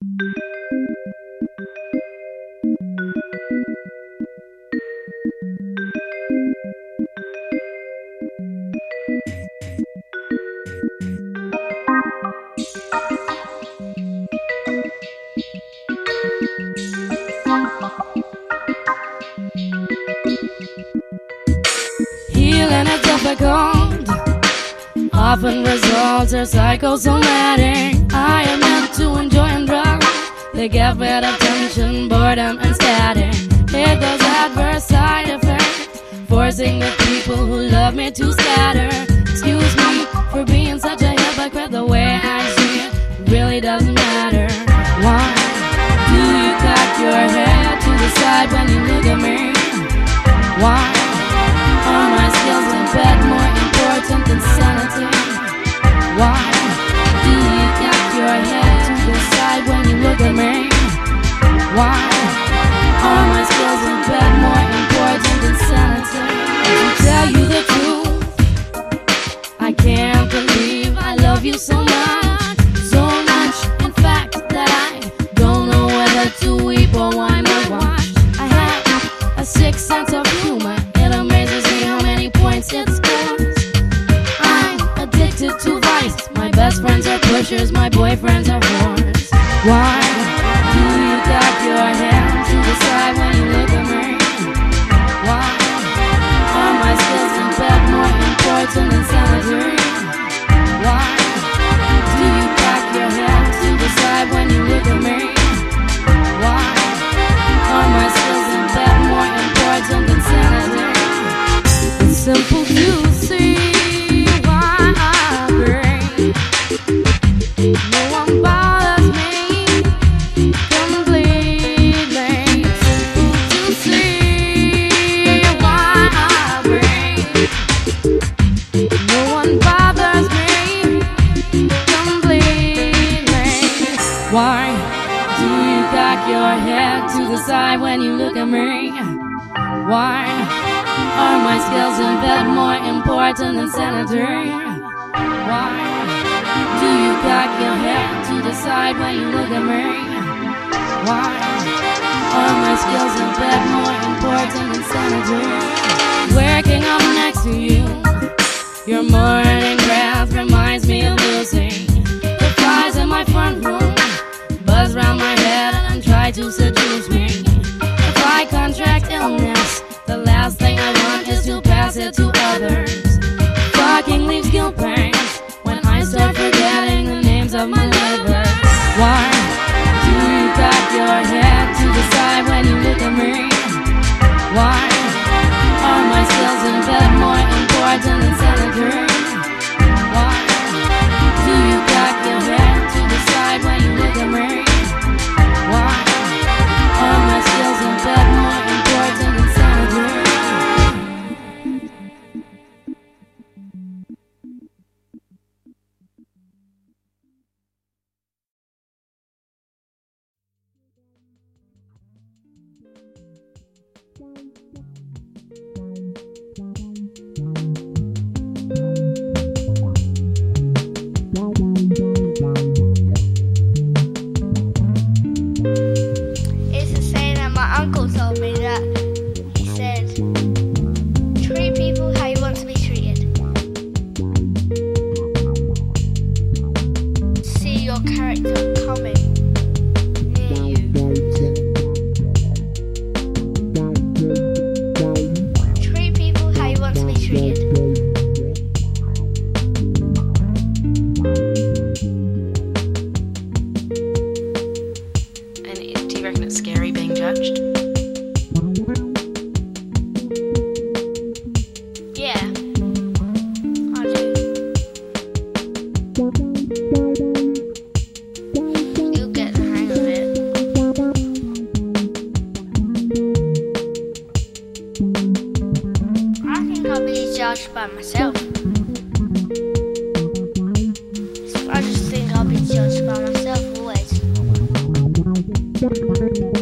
Healing is difficult, often results are psychosomatic. I am meant to enjoy and drugs. They get rid of tension, boredom, and static. Here goes adverse side effects, forcing the people who love me to scatter. Excuse me for being such a hypocrite. The way I see it really doesn't matter. Why do you cock your head to the side when you look at me? Why are my skills in bed more important than sanity? Why do you cock your head to the side when you look at me? Why are my skills in bed more important than sanity? To tell you the truth, I can't believe I love you so much. So much, in fact, that I don't know whether to weep or wind my watch. I have a sixth sense of humor. It amazes me how many points it scores. I'm addicted to vice. My best friends are pushers, my boyfriends are whores. Why do you cock your head to the side when you look at me? Why are my skills in bed more important than sanity? Why do you cock your head to the side when you look at me? Why are my skills in bed more important than sanity? It's simple to see why I break. No one bothers me completely. Simple to see why I break. No one bothers me completely. Why do you cock your head to the side when you look at me? Why are my skills in bed more important than sanity? Why do you cock your head to the side when you look at me? Why are my skills in bed more important than sanity? Waking up next to you, your morning breath reminds me of Lucy. The flies in my front room buzz round my head and try to seduce me. If I contract illness, the last thing I want is to pass it to others. Fucking leaves guilt pangs when I start forgetting the names of my lovers. Why do you cock your head to the side when you look at me? Why are my skills in bed more important than sanity? Why do you cock your head to the side when you look at me? Why are my skills in bed more important than sanity? It's a saying that my uncle told me that he said, treat people how you want to be treated. See your character coming near you. Treat people how you want to be treated. And do you reckon it's scary being judged? Yeah, I do. You'll get the hang of it. I think I'll be judged by myself. I just think I'll be judged by myself always.